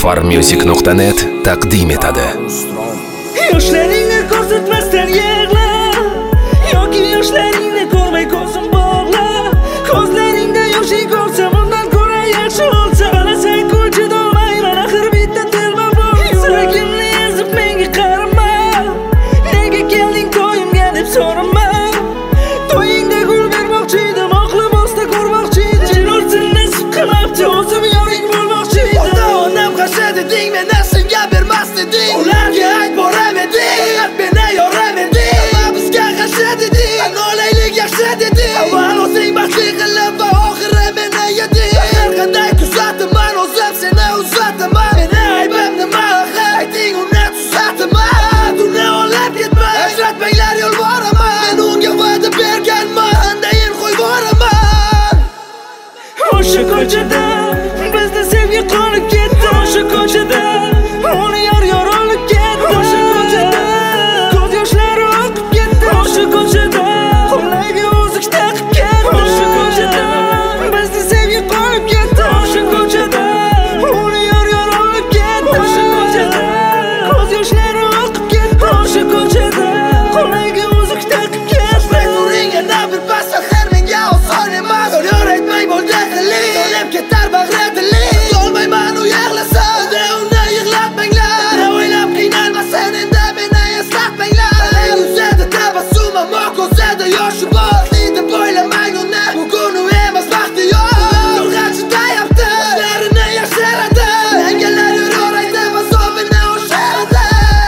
farmusic.net taqdim etadi. Yoshlaringni ko'rsatmasdan yig'la, yoki yoshlaringni ko'rmay ko'zim bog'la. Ko'zlaringda yoshing ko'rsam undan ko'ra yaxshi olsa, qarasang ko'chada olmayman, axir bitta telba bor. Yuragimni ezib menga qarama, nega kelding to'yimga deb so'rama. To'yingda gul bermoqchi edim, oqli bosta ko'rmoqchi edim. Jino'rsin nasib qilmabdi, o'zim yoring bo'lmoqchi edim. Ota-onam qarshi deding, men senga bermas deding. Ularga ayt boraveding, meni yoraveding. Ammo bizga qarshi deding, olaylik yaxshi deding. Avval o'zing baxtli qilib va oxiri meni yeding. Har qanday kuzataman, o'zim seni uzataman. Meni aybim nima, ayting uni tuzataman. Uni olib ketma, ajratmanglar yolvoraman. Men unga va'da berganman, andayin qo'yib boraman. O'sha ko'chada bizda sevgi qolib ketdi. O'sha ko'chada uni yor olib ketdi. O'sha ko'chada ko'z yoshlari oqib ketdi. O'sha ko'chada qo'llarga o'zik taqib ketdi. O'sha ko'chada bizda sevgi qolib ketdi. O'sha ko'chada uni yor olib ketdi. O'sha ko'chada ko'z yoshlari oqib ketdi. O'sha ko'chada qo'llarga o'zik taqib ketdi. Turing yana bir pas axir menga oson emas. Yor aytmang bo'ldi qiling, olib ketar bag'ri diling. Olmayman u yig'lasa, uni yig'latmanglar. O'ylab qiynalmasin endi meni eslatmanglar. Yuzida tabassum ammo ko'zida yoshi bor. Deb o'ylamang uni, bugun u emas vaqti yo'q. Yo'qotayapti, ishlarini yashiradi. Yangilar yuraveradi va sobini o'sharadi.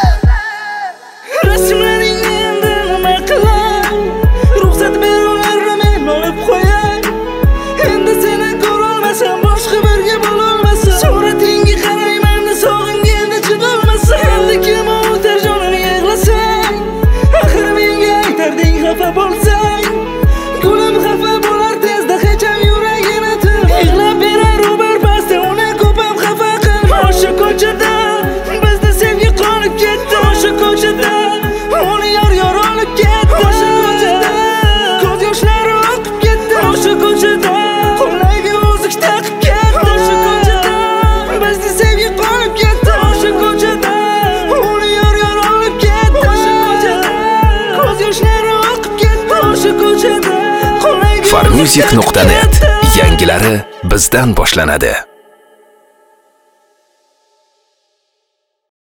Rasmlaringni endi nima qilay? Ruxsat ber ularni men olib qo'yay. Endi seni ko'rolmasam, boshqa birga bo'lolmasam, suratingga qarayman, sog'inganda chidolmasam. Endi kim o'tar jonini yig'lasang, axir menga aytarding xafa bo'lsang. Gulim xafa bo'lar tezda, hech ham yuragini til. Yig'lab berar u barpasda, uni ko'p ham xafa qilma. O'sha ko'chada bizda sevgi qolib ketdi. O'sha ko'chada uni yor olib ketdi. O'sha ko'chada ko'z yoshlari oqib ketdi. O'sha ko'chada qo'llarga o'zik taqib ketdi. O'sha ko'chada bizda sevgi qolib ketdi. O'sha ko'chada uni yor olib ketdi. O'sha ko'chada ko'z yoshlari oqib ketdi. O'sha ko'chada qo'llarga farmusic.net yangilari bizdan boshlanadi.